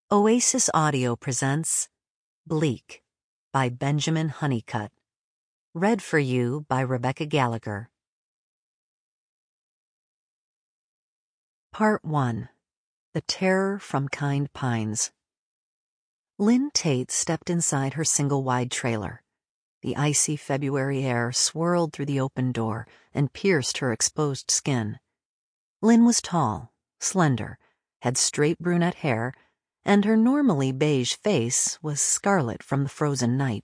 Oasis Audio presents Bleak by Benjamin Honeycutt. Read for you by Rebecca Gallagher. Part 1. The Terror from Kind Pines. Lynn Tate stepped inside her single-wide trailer. The icy February air swirled through the open door and pierced her exposed skin. Lynn was tall, slender, had straight brunette hair, and her normally beige face was scarlet from the frozen night.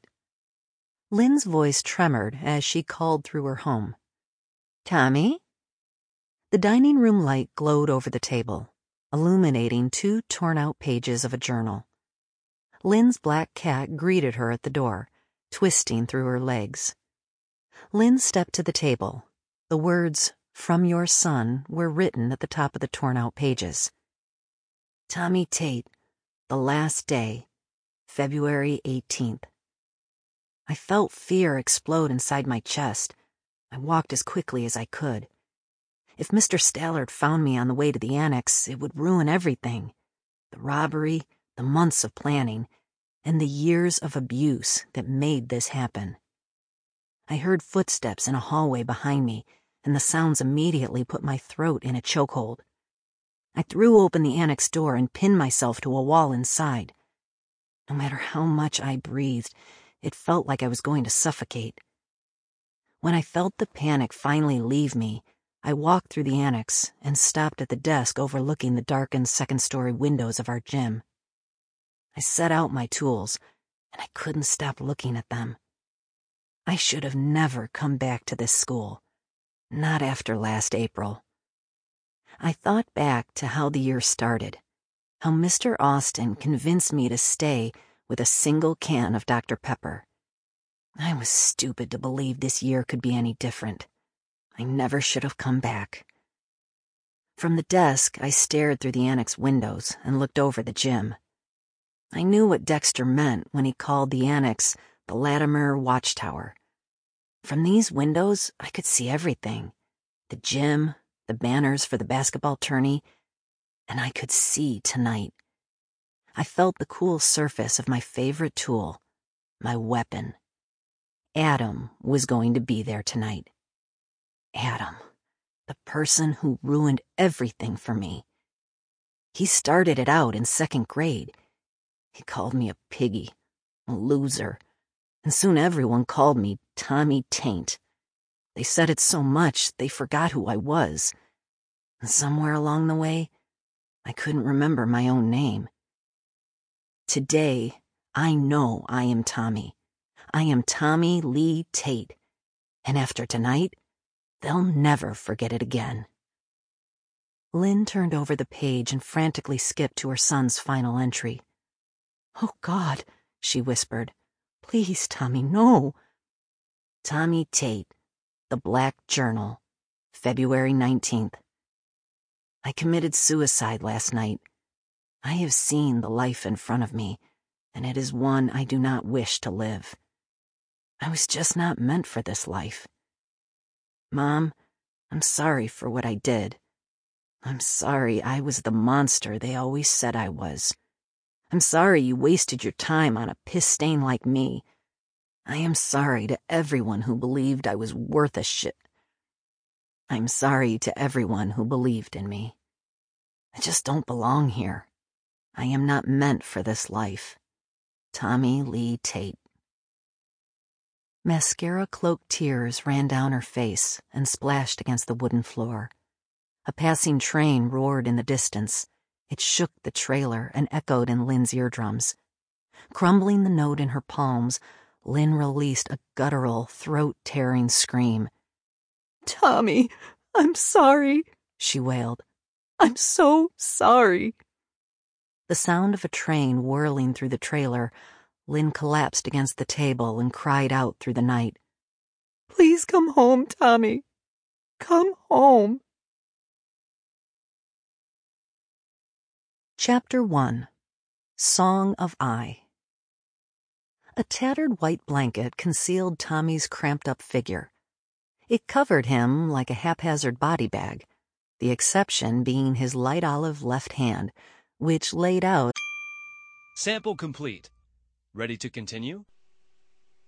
Lynn's voice tremored as she called through her home. "Tommy?" The dining room light glowed over the table, illuminating 2 torn-out pages of a journal. Lynn's black cat greeted her at the door, twisting through her legs. Lynn stepped to the table. The words, "From your son," were written at the top of the torn-out pages. Tommy Tate, the last day, February 18th. I felt fear explode inside my chest. I walked as quickly as I could. If Mr. Stallard found me on the way to the annex, it would ruin everything. The robbery, the months of planning, and the years of abuse that made this happen. I heard footsteps in a hallway behind me, and the sounds immediately put my throat in a chokehold. I threw open the annex door and pinned myself to a wall inside. No matter how much I breathed, it felt like I was going to suffocate. When I felt the panic finally leave me, I walked through the annex and stopped at the desk overlooking the darkened second-story windows of our gym. I set out my tools, and I couldn't stop looking at them. I should have never come back to this school, not after last April. I thought back to how the year started, how Mr. Austin convinced me to stay with a single can of Dr. Pepper. I was stupid to believe this year could be any different. I never should have come back. From the desk, I stared through the annex windows and looked over the gym. I knew what Dexter meant when he called the annex the Latimer Watchtower. From these windows, I could see everything. The gym, the banners for the basketball tourney, and I could see tonight. I felt the cool surface of my favorite tool, my weapon. Adam was going to be there tonight. Adam, the person who ruined everything for me. He started it out in 2nd grade. He called me a piggy, a loser, and soon everyone called me Tommy Taint. They said it so much they forgot who I was. And somewhere along the way, I couldn't remember my own name. Today, I know I am Tommy. I am Tommy Lee Tate. And after tonight, they'll never forget it again. Lynn turned over the page and frantically skipped to her son's final entry. "Oh, God," she whispered. "Please, Tommy, no." Tommy Tate, The Black Journal, February 19th. I committed suicide last night. I have seen the life in front of me, and it is one I do not wish to live. I was just not meant for this life. Mom, I'm sorry for what I did. I'm sorry I was the monster they always said I was. I'm sorry you wasted your time on a piss stain like me. I am sorry to everyone who believed I was worth a shit. I'm sorry to everyone who believed in me. I just don't belong here. I am not meant for this life. Tommy Lee Tate. Mascara-cloaked tears ran down her face and splashed against the wooden floor. A passing train roared in the distance. It shook the trailer and echoed in Lynn's eardrums. Crumbling the note in her palms, Lynn released a guttural, throat-tearing scream. "Tommy, I'm sorry," she wailed. "I'm so sorry." The sound of a train whirling through the trailer, Lynn collapsed against the table and cried out through the night. "Please come home, Tommy. Come home." Chapter 1. Song of I. A tattered white blanket concealed Tommy's cramped-up figure. It covered him like a haphazard body bag, the exception being his light olive left hand, which laid out Sample complete. Ready to continue?